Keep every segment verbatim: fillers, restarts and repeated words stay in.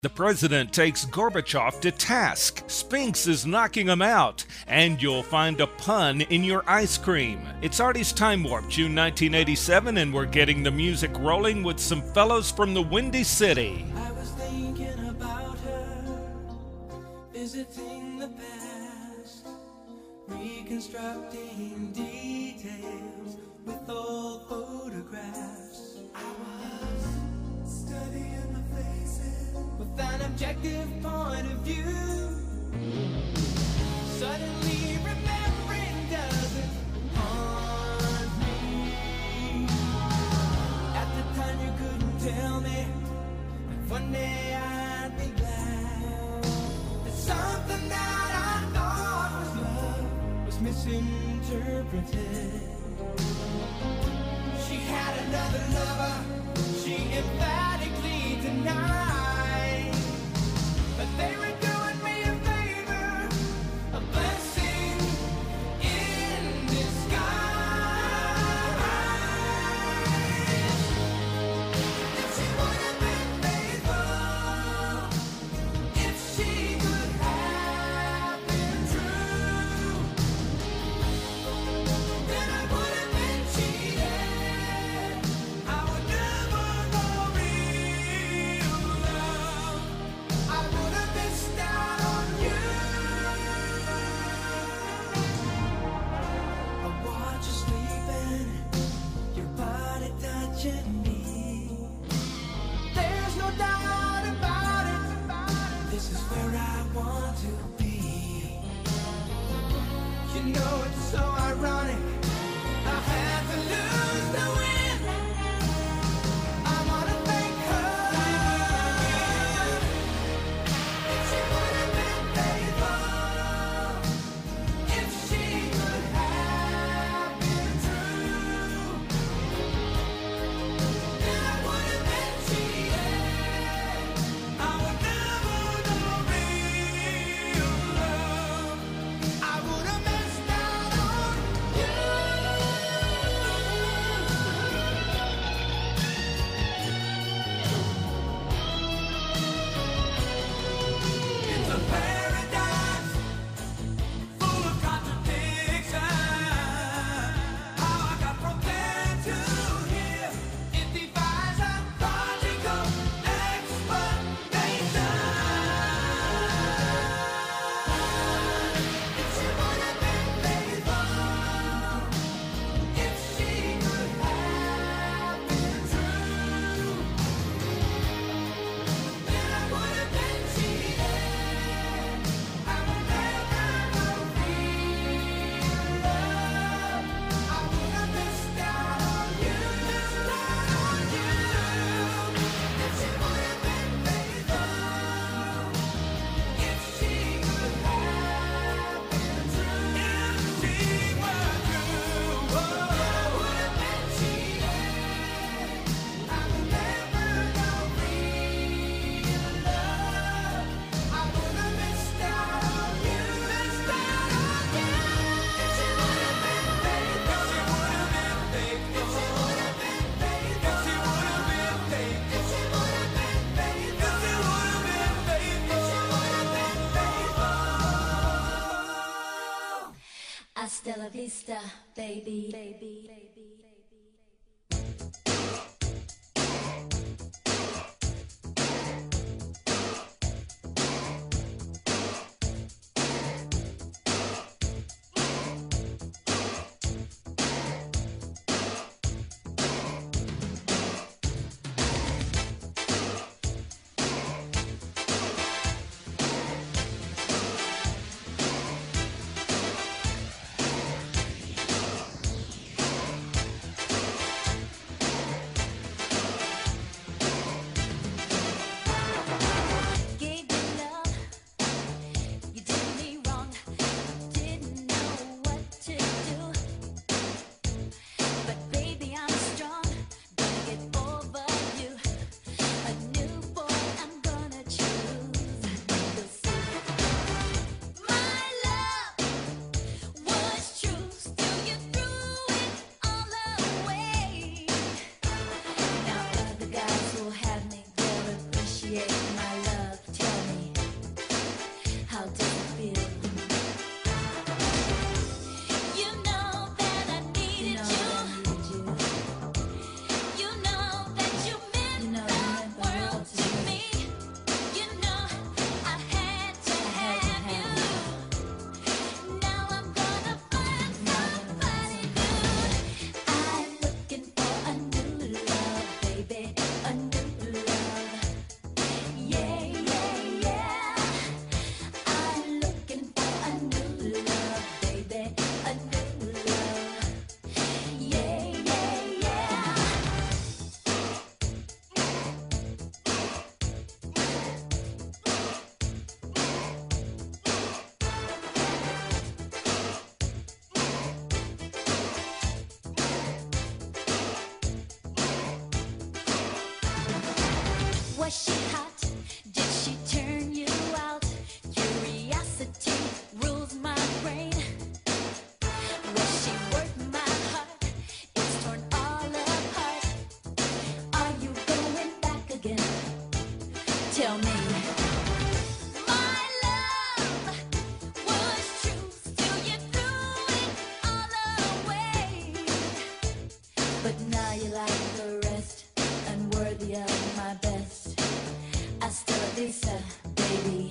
The president takes Gorbachev to task. Spinks is knocking him out. And you'll find a pun in your ice cream. It's Artie's Time Warp, June nineteen eighty-seven, and we're getting the music rolling with some fellows from the Windy City. I was thinking about her, visiting the past, reconstructing details with old photographs. I was studying the faces with an objective point of view. Suddenly remembering doesn't haunt me. At the time you couldn't tell me, but one day I'd be glad that something that I thought was love was misinterpreted. She had another lover, she emphatically denied, but they were doing me a favor, a blessing in disguise. If she would have been faithful, if she could have been true, then I would have been cheated. I would never know real love. I would have missed out on you. I watch you sleeping, your body touching me. There's no doubt about it, this is where I want to be. You know it's so ironic, I had to lose the win. I wanna thank her. If she would have been faithful, if she could have been true, then I would have been cheated. I would never know real love. I would have missed out on you. It's a paradox full of contradiction. How I got from there to here, it defies a logical explanation. If she would have been faithful, if she could have been true, then I would have been cheated. I would never know real love. I would have missed out on you, missed out on you. If she would have been faithful, if she could have been true, if she were true, I would have been cheated. I would never know real love. I would have missed out on you, missed out on you. If she would have been faithful, if she would have been faithful, if she would have been faithful, if she would have been faithful, if she would have been faithful, if she would have been faithful, if she would have been faithful. Hasta la vista, baby. baby. tell me. My love was true, still you threw it all away. But now you like the rest, unworthy of my best. Hasta la vista, baby.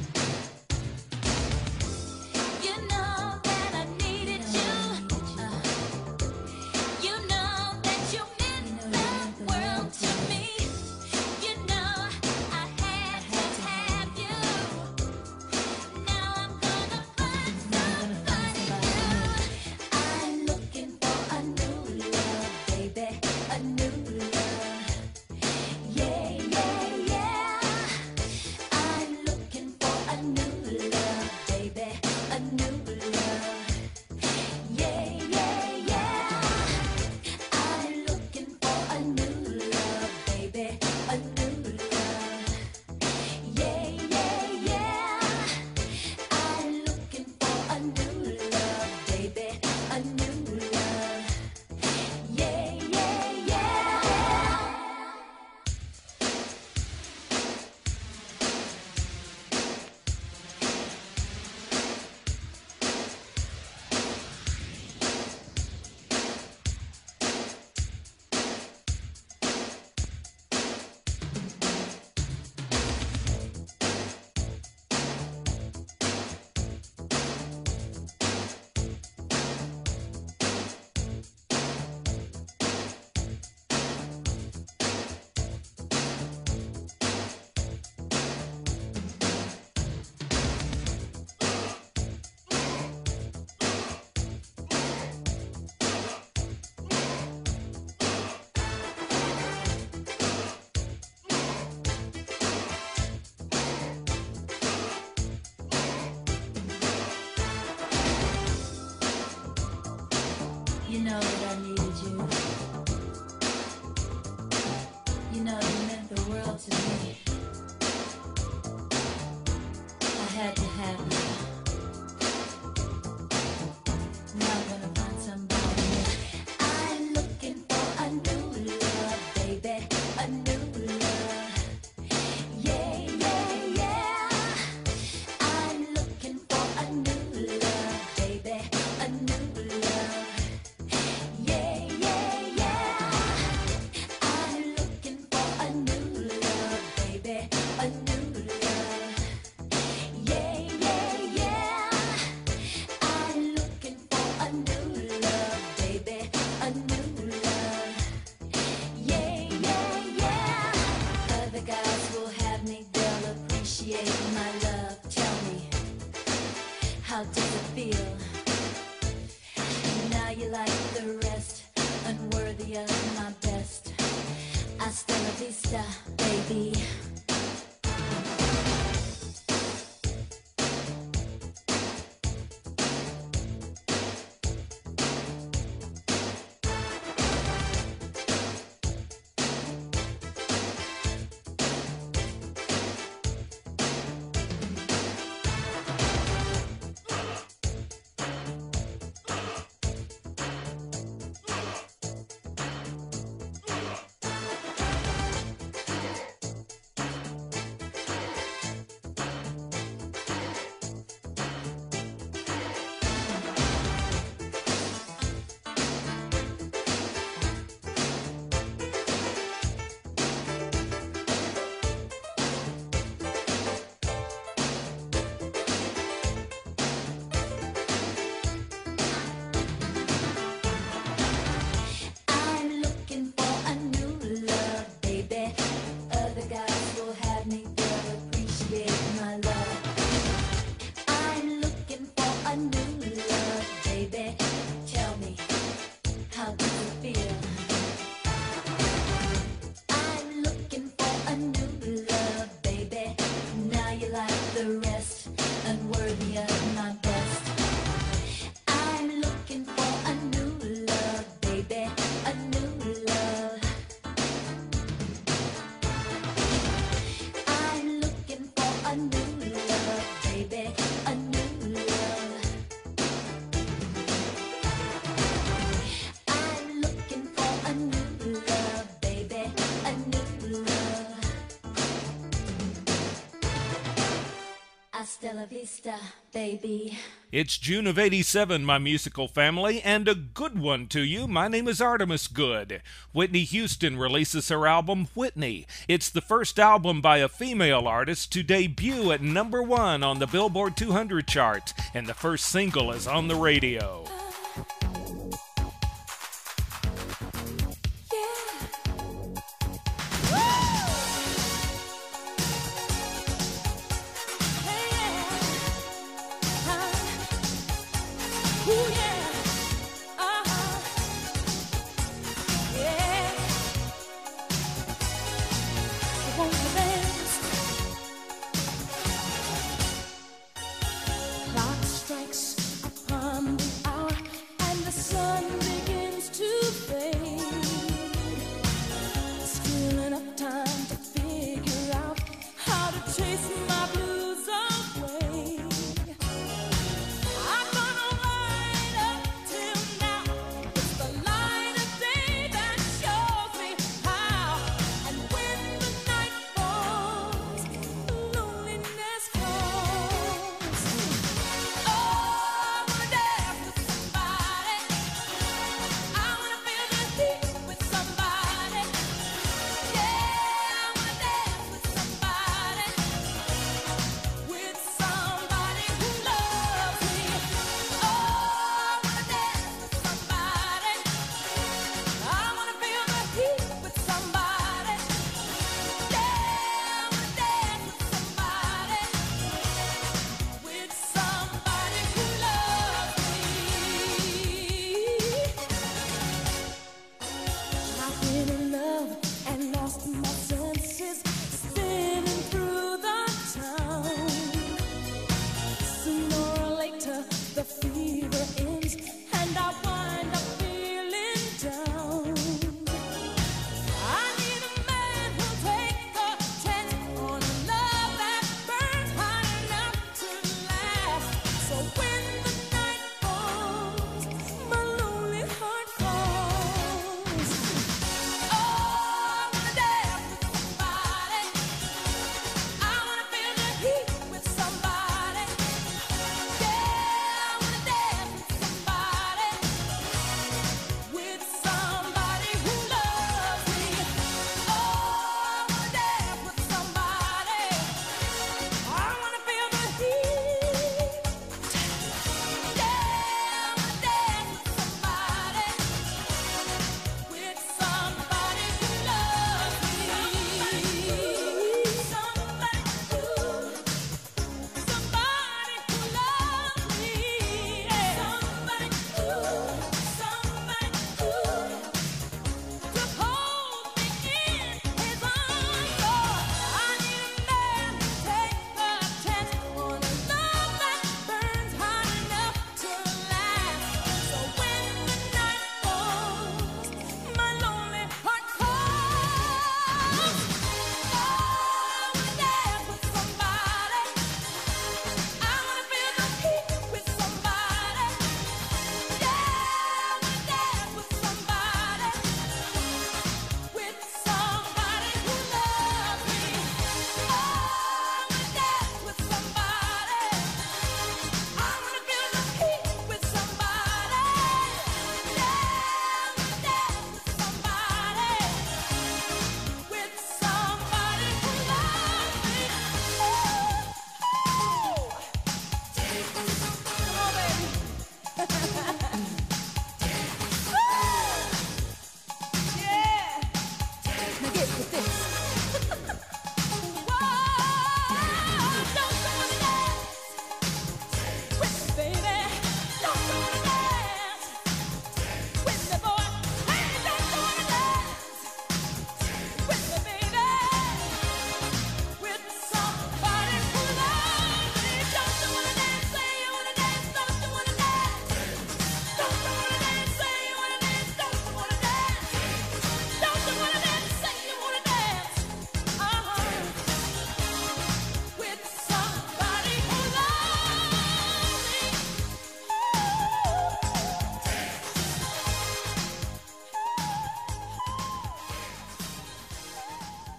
You know that I needed you. Uh, You know that you meant the world to me. You know I had to have you. Now I'm gonna find somebody new. I'm looking for a new love, baby, a new love. Yeah, yeah, yeah. I'm looking for a new love, baby, a new love. Yeah, yeah, yeah. I'm looking for a new love, baby, a new love. Yeah, yeah, yeah. I'm looking for a new love, baby, a new love. Yeah, yeah, yeah. You know that I needed you. You know you meant the world to me. I had to have you. Now I'm gonna find somebody new. I'm looking for a new love, baby, a new love. Yeah, yeah, yeah. I'm looking for a new love, baby, a new love. Yeah, yeah, yeah. I'm looking for a new love, baby, a new love. Yeah, yeah, yeah. I'm looking for a new love, baby, a new love. Yeah, yeah, yeah. Other guys will have me, they'll appreciate my love. Tell me, how does it feel? Now you like the rest, unworthy of my best. Hasta la vista, baby. I'm looking for a new love, baby. Other guys will have me, they'll appreciate my love. I'm looking for a new love, baby. Tell me, how does it feel? I'm looking for a new love, baby. Now you like the rest, unworthy of my best. I'm looking for a new love, baby, a new love. I'm looking for a new love, baby, a new love. I'm looking for a new love, baby, a new love. Hasta la vista, baby. It's June of eighty-seven, my musical family, and a good one to you. My name is Artemis Good. Whitney Houston releases her album, Whitney. It's the first album by a female artist to debut at number one on the Billboard two hundred chart, and the first single is on the radio. Clock strikes upon the hour.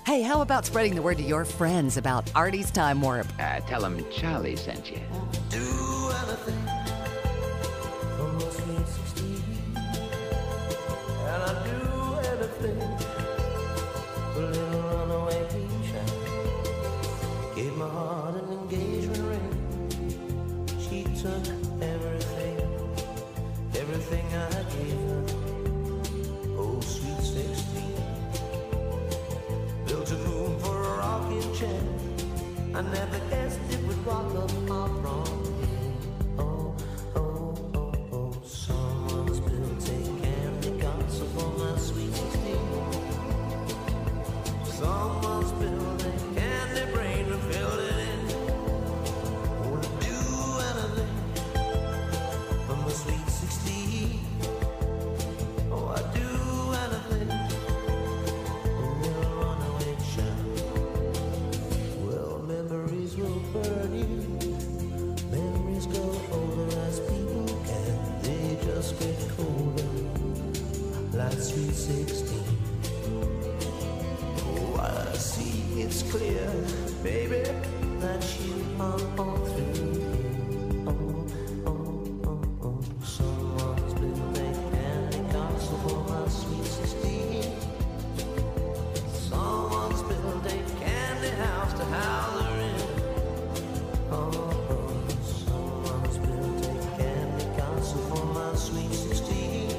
Hey, how about spreading the word to your friends about Artie's Time Warp? Uh, tell him Charlie sent you. Do anything for my sweet sixteen, and I do anything for a little runaway child. Gave my heart an engagement ring. She took everything, everything I gave her. Oh, sweet sixteen. Built a moon for a rocking chair. I never guessed it would rock up my wrong head. Oh, oh, oh, oh. Someone's built a candy castle for my sweet sixteen. Someone's built a candy brain and filled it in. Would do anything for my sweet sixteen. Oh, I do anything. A little runaway child. Well, memories will burn you. Memories grow older as people can. They just get colder, like sweet sixteen. Oh, I see it's clear, baby, that you are all through. Oh, oh, oh, oh. Someone's built a candy castle for my sweet sixteen. Someone's built a candy house to house her in. Oh, oh, someone's built a candy castle for my sweet sixteen.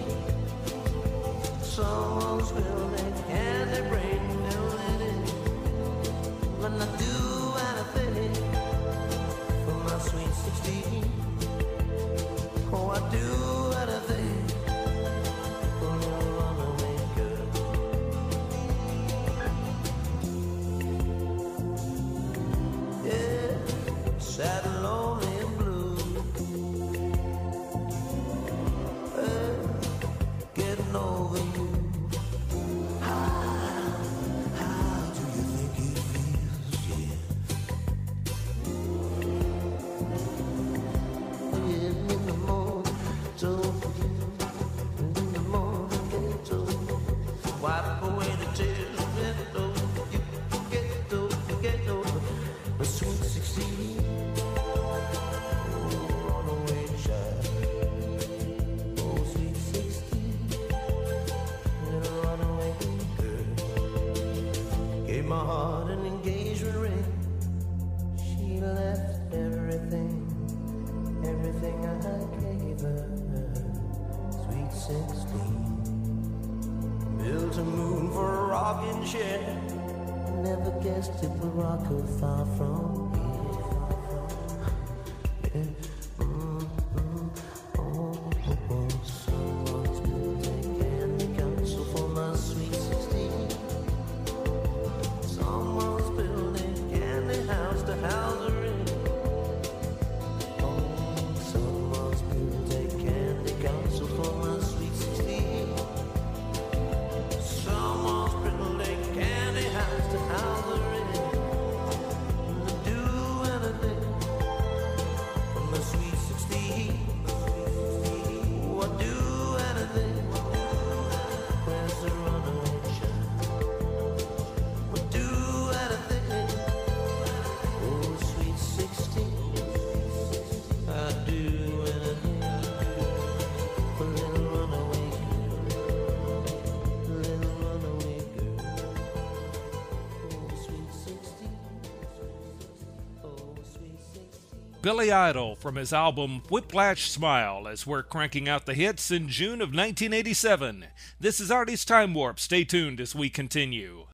Someone's built a candy brain filled it in. When I do anything for my sweet sixteen. Oh, I do anything for a little runaway girl. Yeah, sad and lonely and blue. Yeah, getting over you. How, how do you think it feels? Yeah. Yeah, in the morning, don't forget. In the morning, get over. Wipe away the tears, get over. You get over, get over. The sweet sixteen. Oh, runaway child. Oh, sweet sixteen. Little runaway girl. Gave my heart an engagement ring. She left everything, everything I gave her. Sweet sixteen. Built a moon for a rocking chair. Never guessed it would rock her far from here. Yeah. Mm, mm, oh, oh, oh. Someone's built a candy castle for my sweet sixteen. Someone's built a candy house to house her in. Oh, someone's built a candy castle for my sweet sixteen. Someone's built a candy house to house her in. To do anything for my sweet sixteen. Oh, I do anything. Where's the runaway child? I do anything. Oh, sweet sixteen. I do anything. A little runaway girl. A little runaway girl. Oh, sweet sixteen. Oh, sweet sixteen. Billy Idol from his album Whiplash Smile, as we're cranking out the hits in June of nineteen eighty-seven. This is Artie's Time Warp. Stay tuned as we continue.